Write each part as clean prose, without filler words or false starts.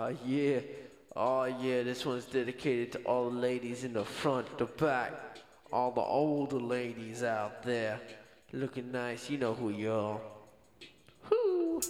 Yeah. Oh yeah, this one's dedicated to all the ladies in the front, the back, all the older ladies out there. Looking nice, you know who you are. Whoo.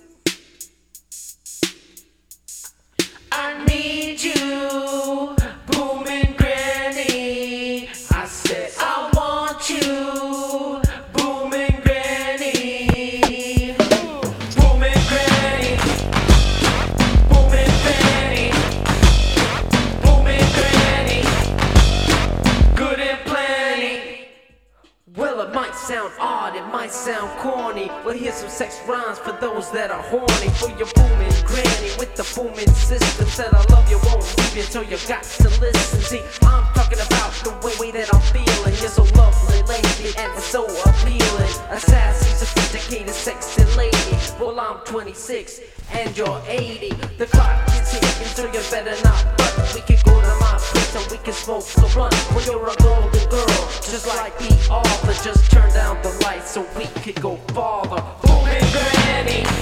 I need you, booming granny. I said I want you, booming granny. Booming granny, booming granny, booming granny, good and plenty. Well, it might sound odd, it might sound corny. Well, here's some sex rhymes for those that are horny. For your booming granny with the booming system. Said I love you, won't leave you, so you got to listen. See, I'm talking about the way that I'm feeling. You're so lovely, lady, and so appealing. A sassy, sophisticated, sexy lady. Well, I'm 26 and you're 80. The clock is ticking, so you better not run. We could go to my place and we can smoke the blunt. Well, you're a golden girl, just like the author. Just turn down the lights so we could go farther. Booming granny.